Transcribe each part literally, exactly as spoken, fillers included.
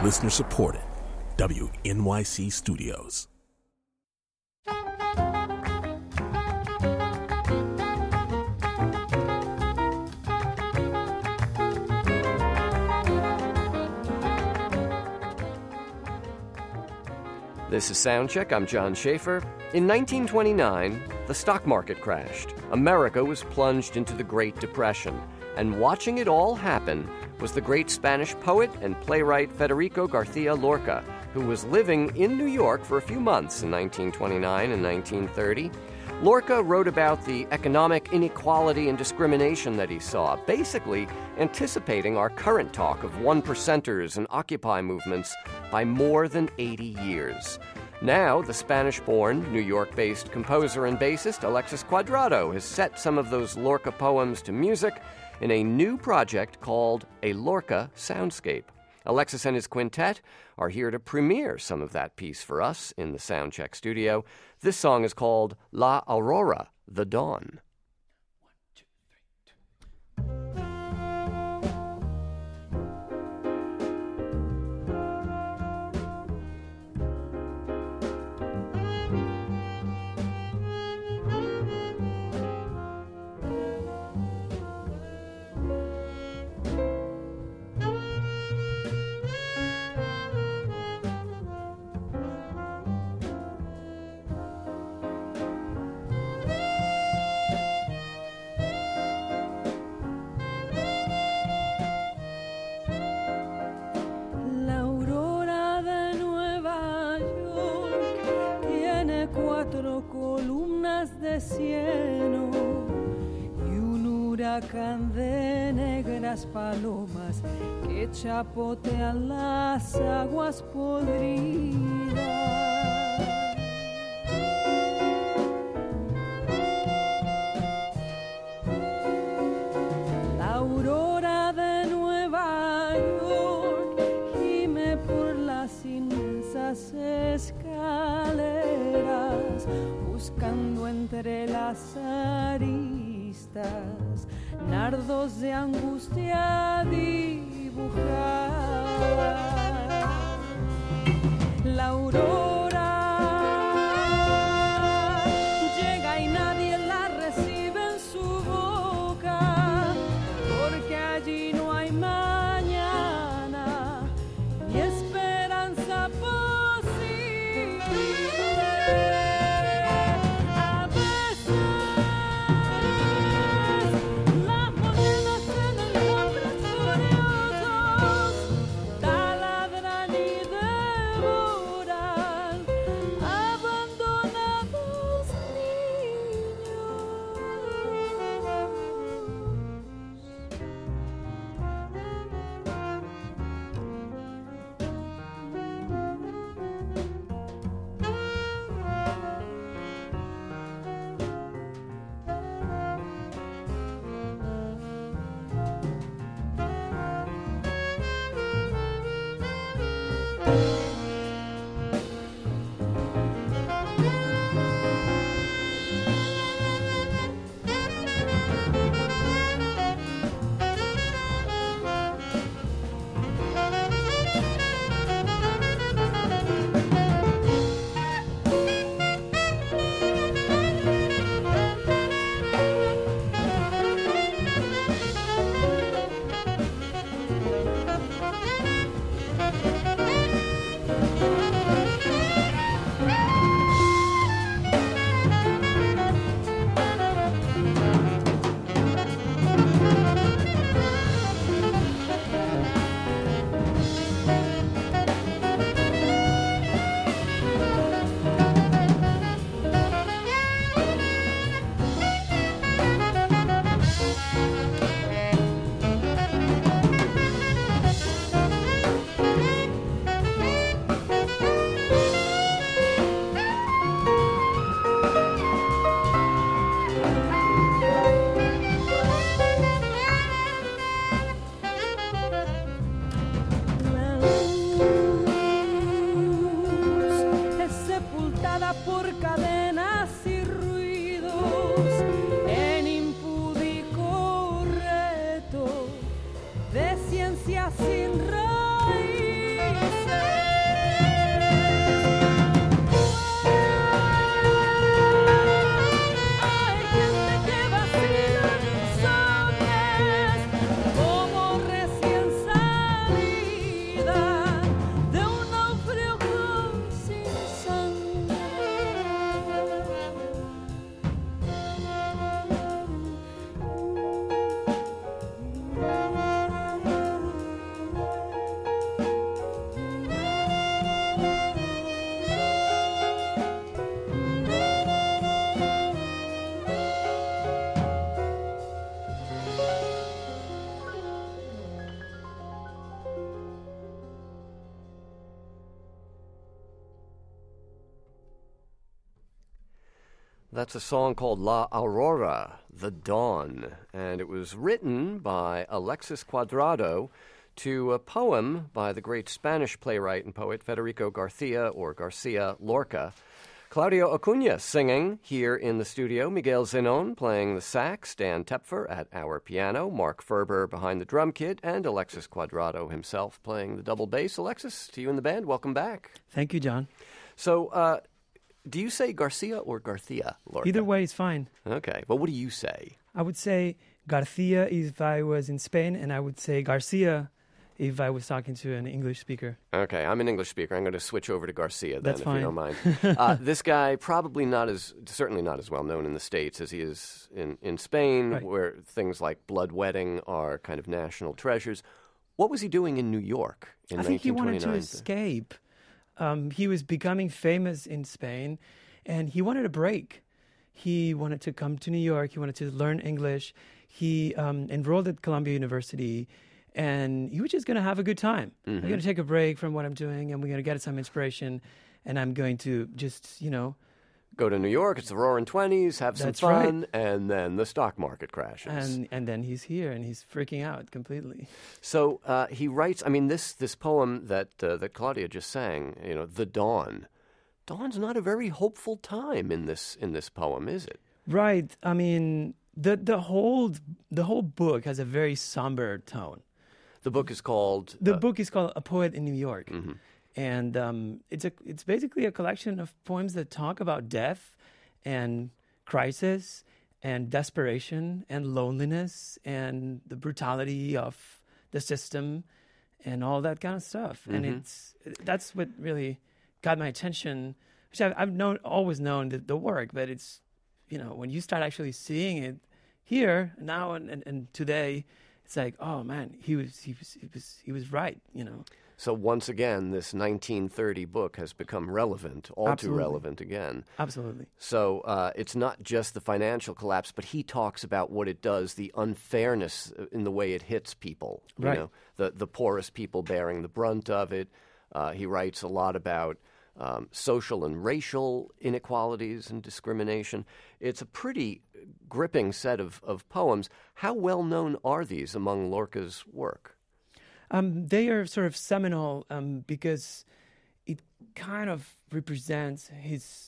Listener supported. W N Y C Studios. This is Soundcheck. I'm John Schaefer. In nineteen twenty-nine, the stock market crashed. America was plunged into the Great Depression. And watching it all happen was the great Spanish poet and playwright Federico García Lorca, who was living in New York for a few months in nineteen twenty-nine and nineteen thirty. Lorca wrote about the economic inequality and discrimination that he saw, basically anticipating our current talk of one-percenters and Occupy movements by more than eighty years. Now, the Spanish-born, New York-based composer and bassist Alexis Cuadrado has set some of those Lorca poems to music in a new project called A Lorca Soundscape. Alexis and his quintet are here to premiere some of that piece for us in the Soundcheck studio. This song is called La Aurora, the Dawn. Columnas de cieno y un huracán de negras palomas que chapotean las aguas podridas. La aurora de Nueva York gime por las inmensas escaleras, buscando entre las aristas nardos de angustia dibujar. La aurora llega y nadie la recibe en su boca, porque allí no hay mañana ni esperanza posible. sin raíz. That's a song called La Aurora, The Dawn, and it was written by Alexis Cuadrado to a poem by the great Spanish playwright and poet Federico Garcia, or Garcia Lorca. Claudio Acuna singing here in the studio, Miguel Zenon playing the sax, Dan Tepfer at our piano, Mark Ferber behind the drum kit, and Alexis Cuadrado himself playing the double bass. Alexis, to you and the band, welcome back. Thank you, John. So, uh, do you say Garcia or Garcia, Lorca? Either way is fine. Okay, but what do you say? I would say Garcia if I was in Spain, and I would say Garcia if I was talking to an English speaker. Okay, I'm an English speaker. I'm going to switch over to Garcia then, That's if fine. you don't mind. uh, this guy, probably not as, certainly not as well known in the States as he is in, in Spain, Right. where things like Blood Wedding are kind of national treasures. What was he doing in New York in I think he nineteen wanted to twenty-nine? escape. Um, he was becoming famous in Spain, and he wanted a break. He wanted to come to New York. He wanted to learn English. He um, enrolled at Columbia University, and he was just going to have a good time. Mm-hmm. I'm going to take a break from what I'm doing, and we're going to get some inspiration, and I'm going to just, you know, Go to New York, it's the roaring twenties, have some That's fun, and then the stock market crashes. and and then he's here, and he's freaking out completely. So uh, he writes, I mean, this this poem that uh, that Claudia just sang, you know, The Dawn. Dawn's not a very hopeful time in this in this poem, is it? Right. I mean, the the whole the whole book has a very somber tone. The book is called... The uh, book is called A Poet in New York, mm-hmm. and um, it's a it's basically a collection of poems that talk about death and crisis and desperation and loneliness and the brutality of the system and all that kind of stuff. And Mhm. it's that's what really got my attention. Which I've, I've known always known the, the work, but it's, you know, when you start actually seeing it here now and, and, and today, it's like, oh man, he was he was he was he was right, you know. So once again, this nineteen thirty book has become relevant, all Absolutely. too relevant again. Absolutely. So uh, it's not just the financial collapse, but he talks about what it does, the unfairness in the way it hits people. You Right. know, the the poorest people bearing the brunt of it. Uh, he writes a lot about um, social and racial inequalities and discrimination. It's a pretty gripping set of, of poems. How well known are these among Lorca's work? Um, they are sort of seminal um, because it kind of represents his,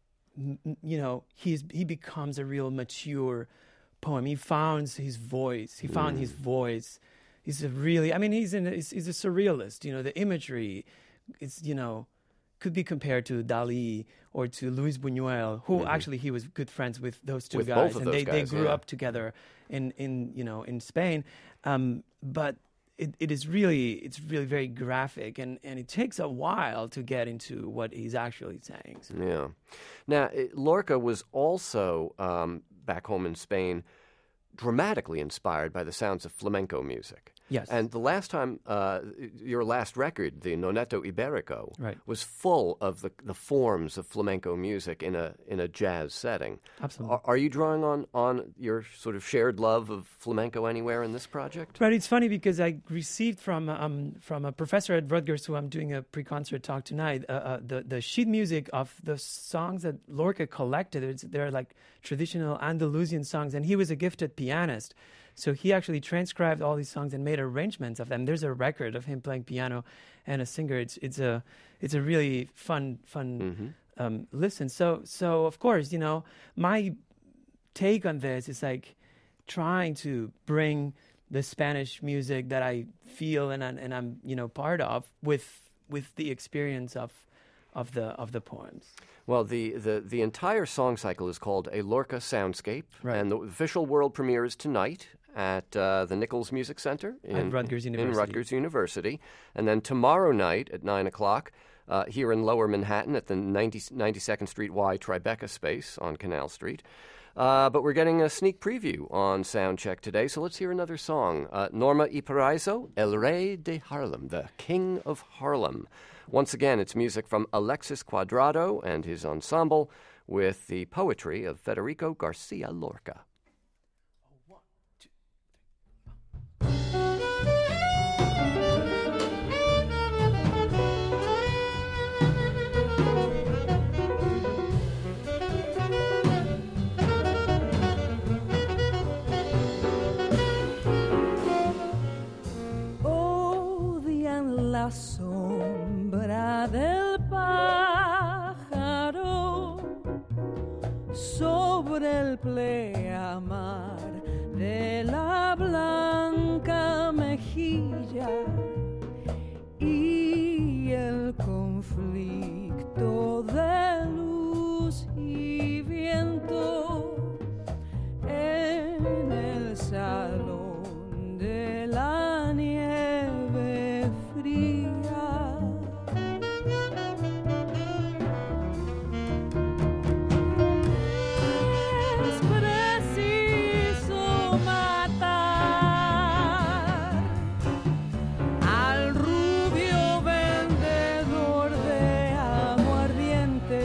m- m- you know, he's he becomes a real mature poem. He found his voice. He found his voice. He's a really, I mean, he's in, he's, he's a surrealist. You know, the imagery, it's you know, could be compared to Dali or to Luis Buñuel, who actually he was good friends with those two With guys, both of and those they, they guys, grew yeah. up together in in you know in Spain, um, but. It, it is really, it's really very graphic, and, and it takes a while to get into what he's actually saying. So. Yeah. Now, it, Lorca was also, um, back home in Spain, dramatically inspired by the sounds of flamenco music. Yes. And the last time, uh, your last record, the Noneto Iberico, Right. was full of the, the forms of flamenco music in a in a jazz setting. Absolutely. Are, are you drawing on, on your sort of shared love of flamenco anywhere in this project? But it's funny because I received from um, from a professor at Rutgers, who I'm doing a pre-concert talk tonight, uh, uh, the the sheet music of the songs that Lorca collected. It's, they're like traditional Andalusian songs, and he was a gifted pianist. So he actually transcribed all these songs and made arrangements of them. There's a record of him playing piano and a singer. It's it's a it's a really fun fun Mm-hmm. um, listen. So so of course, you know, my take on this is like trying to bring the Spanish music that I feel and I, and I'm you know part of with with the experience of of the of the poems. Well, the, the, the entire song cycle is called A Lorca Soundscape, Right. and the official world premiere is tonight at uh, the Nichols Music Center in At Rutgers in University. Rutgers University, and then tomorrow night at nine o'clock uh, here in Lower Manhattan at the ninety, ninety-second Street Y Tribeca space on Canal Street. Uh, but we're getting a sneak preview on Soundcheck today, so let's hear another song. Uh, Norma y Paraiso, El Rey de Harlem, the King of Harlem. Once again, it's music from Alexis Cuadrado and his ensemble with the poetry of Federico Garcia Lorca. la sombra del pájaro sobre el pleamar de la blanca mejilla y el conflicto de luz y viento en el salón de la nieve fría. Es preciso matar al rubio vendedor de aguardiente.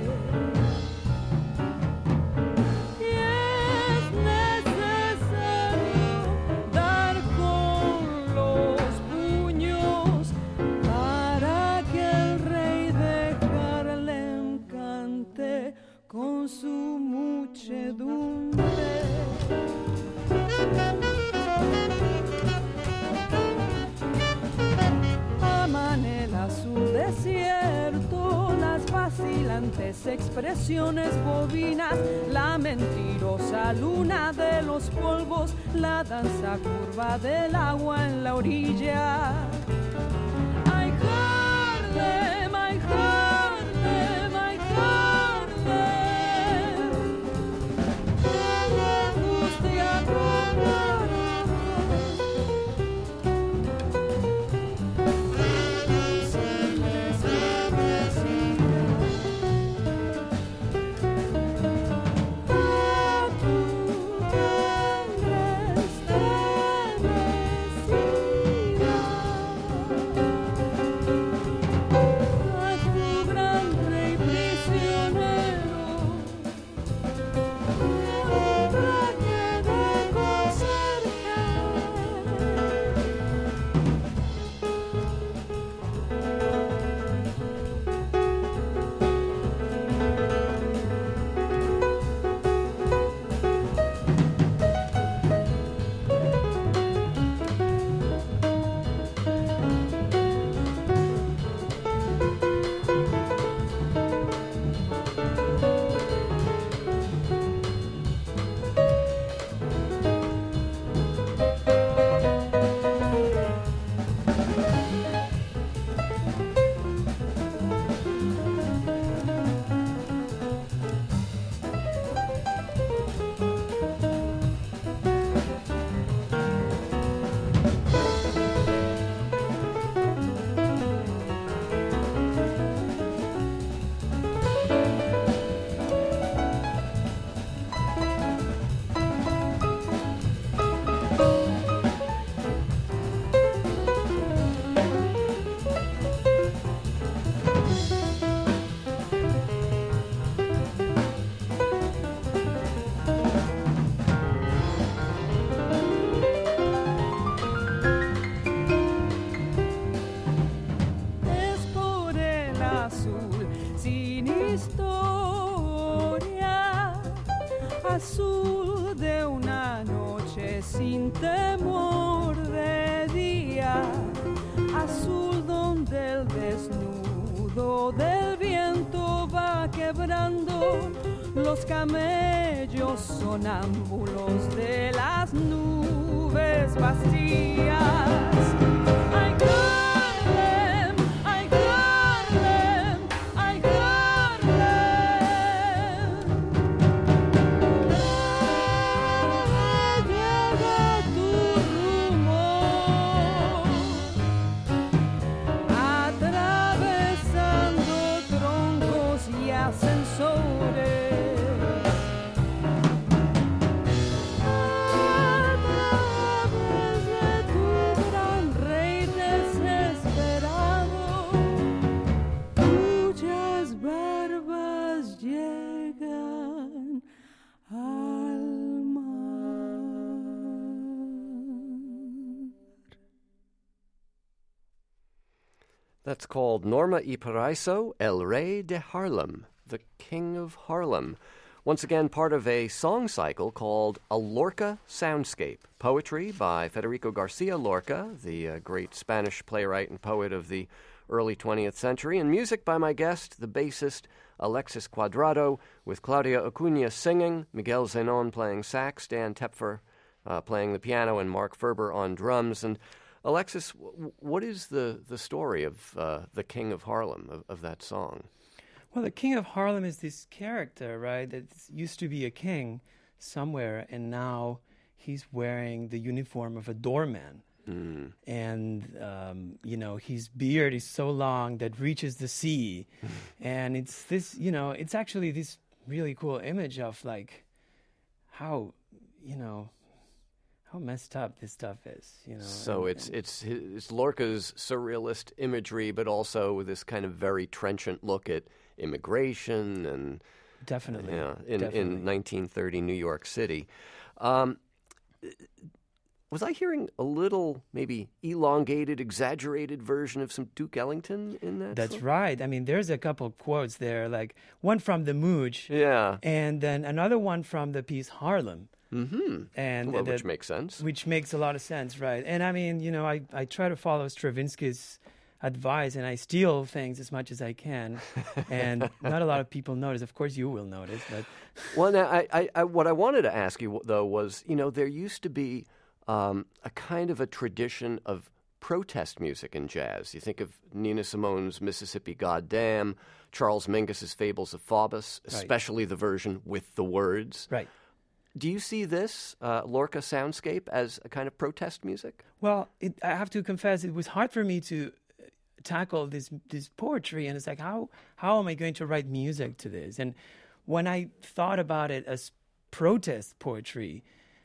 Y es necesario dar con los puños para que el rey de Harlem cante con su muchedumbre. Aman el azul desierto, las vacilantes expresiones bovinas, la mentirosa luna de los polvos, la danza curva del agua en la orilla. Ay, Harlem, ay, Harlem, ay, Harlem. La angustia azul de una noche sin temor de día, azul donde el desnudo del viento va quebrando los camellos sonámbulos de las nubes vacías. Ay, Harlem, ay, Harlem, ay, Harlem. Llega tu rumor, atravesando troncos y ascensores. That's called Norma y Paraiso, El Rey de Harlem, the King of Harlem, once again part of a song cycle called A Lorca Soundscape. Poetry by Federico Garcia Lorca, the uh, great Spanish playwright and poet of the early twentieth century, and music by my guest, the bassist Alexis Cuadrado, with Claudia Acuna singing, Miguel Zenon playing sax, Dan Tepfer uh, playing the piano, and Mark Ferber on drums. And Alexis, w- what is the, the story of uh, the King of Harlem, of, of that song? Well, the King of Harlem is this character, right, that used to be a king somewhere, and now he's wearing the uniform of a doorman. Mm. And, um, you know, his beard is so long that reaches the sea. And it's this, you know, it's actually this really cool image of, like, how, you know, how messed up this stuff is, you know. So and, it's and it's it's Lorca's surrealist imagery, but also this kind of very trenchant look at immigration and definitely, yeah, in definitely. in nineteen thirty New York City. Um, was I hearing a little maybe elongated, exaggerated version of some Duke Ellington in that? That's song? right. I mean, there's a couple quotes there, like one from the Mooch, Yeah. and then another one from the piece Harlem. Mm-hmm. And Well, the- which makes sense. Which makes a lot of sense, right? And I mean, you know, I, I try to follow Stravinsky's advice, and I steal things as much as I can. And not a lot of people notice. Of course, you will notice, but Well, now, I, I, I, what I wanted to ask you, though, was, you know, there used to be um, a kind of a tradition of protest music in jazz. You think of Nina Simone's Mississippi Goddam, Charles Mingus's Fables of Faubus, especially the version with the words. right. Do you see this uh, Lorca soundscape as a kind of protest music? Well, it, I have to confess, it was hard for me to tackle this this poetry, and it's like, how how am I going to write music to this? And when I thought about it as protest poetry,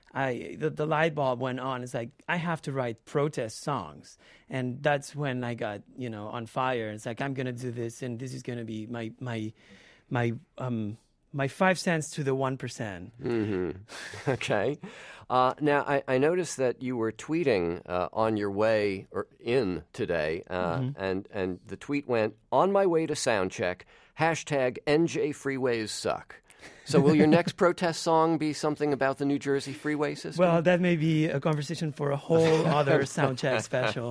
I the, the light bulb went on. It's like, I have to write protest songs, and that's when I got, you know, on fire. It's like, I'm gonna do this, and this is gonna be my my my um. My five cents to the one percent. Mm-hmm. Okay. Uh, now, I, I noticed that you were tweeting uh, on your way or in today, uh, Mm-hmm. and, and the tweet went, "On my way to sound check, hashtag N J freeways suck." So will your next protest song be something about the New Jersey freeway system? Well, that may be a conversation for a whole other soundcheck special.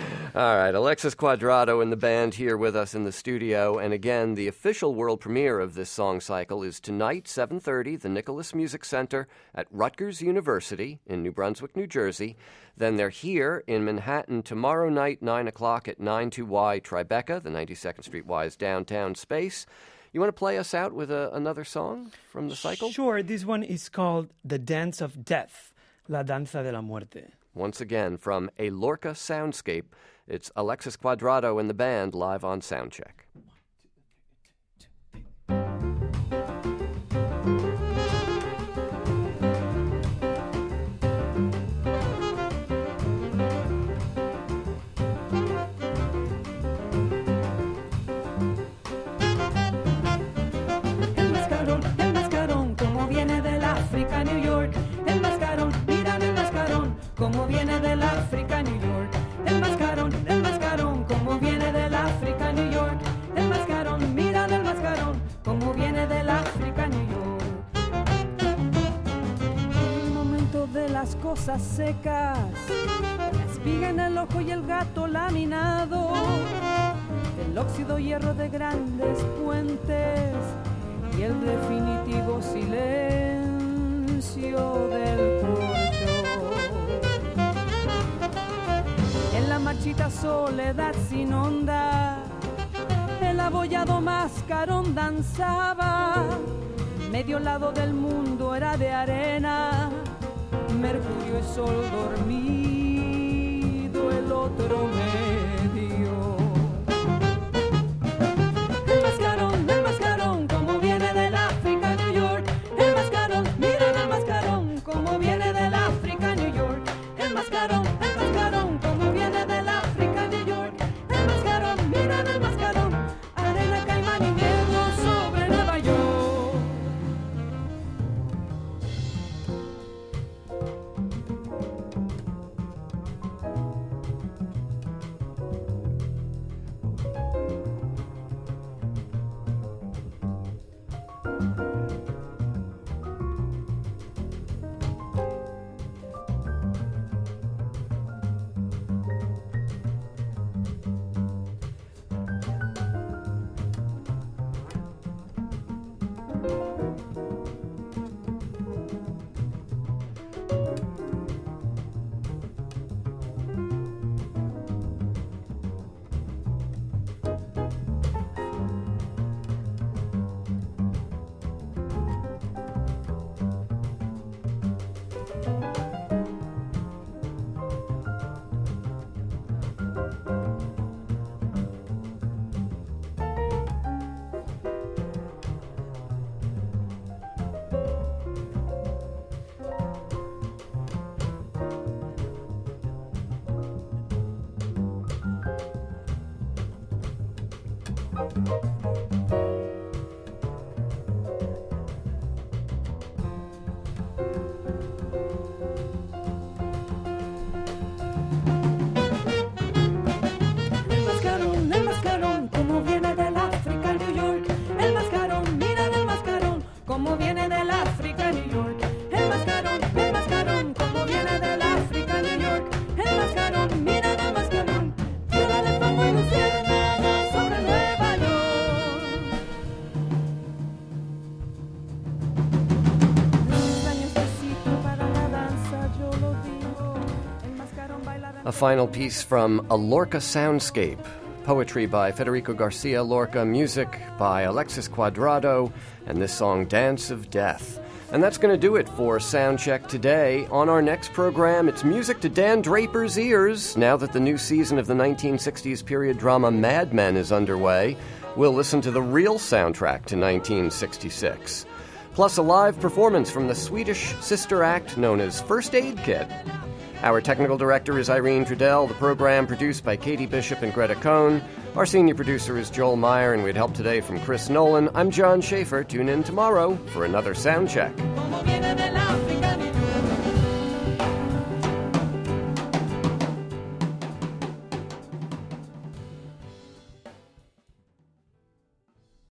All right, Alexis Cuadrado and the band here with us in the studio. And again, the official world premiere of this song cycle is tonight, seven thirty, the Nicholas Music Center at Rutgers University in New Brunswick, New Jersey. Then they're here in Manhattan tomorrow night, nine o'clock at ninety-two Y Tribeca, the ninety-second Street Y's downtown space. You want to play us out with a, another song from the cycle? Sure. This one is called The Dance of Death, La Danza de la Muerte. Once again, from a Lorca soundscape, it's Alexis Cuadrado and the band live on Soundcheck. El mascarón, el mascarón, como viene del África, New York. El mascarón, mira el mascarón, como viene del África, New York. El mascarón, el mascarón, como viene del África, New York. El mascarón, mira el mascarón, como viene del África, New York. El momento de las cosas secas, la espiga en el ojo y el gato laminado. El óxido hierro de grandes puentes y el definitivo silencio del corcho. En la marchita soledad sin onda, el abollado mascarón danzaba. Medio lado del mundo era de arena, mercurio y sol dormido, el otro medio. El mascarón, el mascarón, como viene del África, New York. El mascarón, miren el mascarón, como viene del África, New York. El mascarón, el mascarón, como viene del África, New York. El mascarón, miren el mascarón, arena, caimán y negro sobre Nueva York. A final piece from A Lorca Soundscape, poetry by Federico Garcia Lorca, music by Alexis Cuadrado, and this song, Dance of Death. And that's going to do it for Soundcheck today. On our next program, it's music to Dan Draper's ears. Now that the new season of the nineteen sixties period drama Mad Men is underway, we'll listen to the real soundtrack to nineteen sixty-six. Plus a live performance from the Swedish sister act known as First Aid Kit. Our technical director is Irene Trudell, the program produced by Katie Bishop and Greta Cohn. Our senior producer is Joel Meyer, and we had help today from Chris Nolan. I'm John Schaefer. Tune in tomorrow for another Soundcheck.